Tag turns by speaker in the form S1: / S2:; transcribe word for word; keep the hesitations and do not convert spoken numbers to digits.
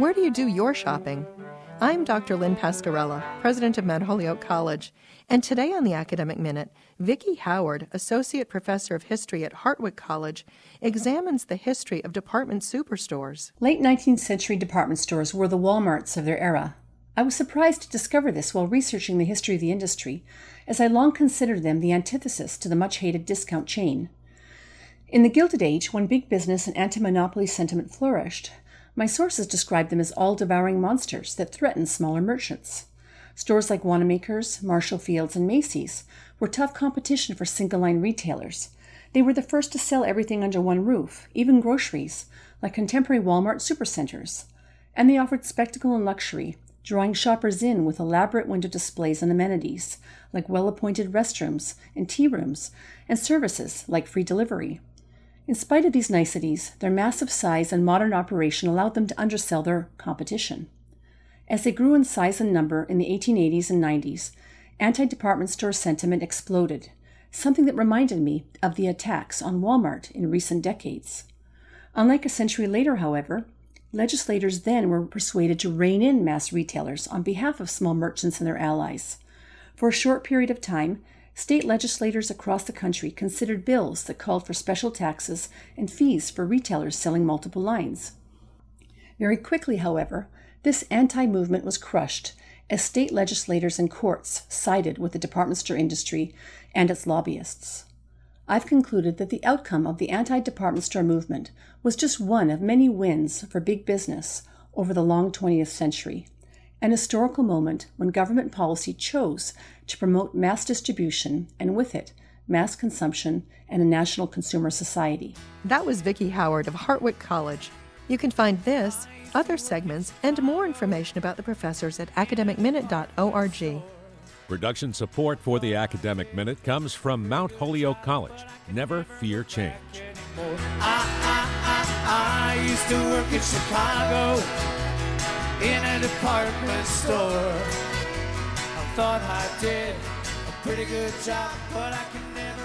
S1: Where do you do your shopping? I'm Doctor Lynn Pascarella, president of Mount Holyoke College, and today on the Academic Minute, Vicki Howard, associate professor of history at Hartwick College, examines the history of department superstores.
S2: Late nineteenth century department stores were the Walmarts of their era. I was surprised to discover this while researching the history of the industry, as I long considered them the antithesis to the much-hated discount chain. In the Gilded Age, when big business and anti-monopoly sentiment flourished, my sources described them as all-devouring monsters that threatened smaller merchants. Stores like Wanamaker's, Marshall Field's, and Macy's were tough competition for single-line retailers. They were the first to sell everything under one roof, even groceries, like contemporary Walmart supercenters. And they offered spectacle and luxury, drawing shoppers in with elaborate window displays and amenities, like well-appointed restrooms and tea rooms, and services like free delivery. In spite of these niceties, their massive size and modern operation allowed them to undersell their competition. As they grew in size and number in the eighteen eighties and nineties, anti-department store sentiment exploded, something that reminded me of the attacks on Walmart in recent decades. Unlike a century later, however, legislators then were persuaded to rein in mass retailers on behalf of small merchants and their allies. For a short period of time, state legislators across the country considered bills that called for special taxes and fees for retailers selling multiple lines. Very quickly, however, this anti-movement was crushed as state legislators and courts sided with the department store industry and its lobbyists. I've concluded that the outcome of the anti-department store movement was just one of many wins for big business over the long twentieth century, an historical moment when government policy chose to promote mass distribution and with it, mass consumption and a national consumer society.
S1: That was Vicki Howard of Hartwick College. You can find this, other segments, and more information about the professors at academic minute dot org.
S3: Production support for the Academic Minute comes from Mount Holyoke College. Never fear change.
S4: I, I, I, I used to work in Chicago in a department store. I thought I did a pretty good job, but I can never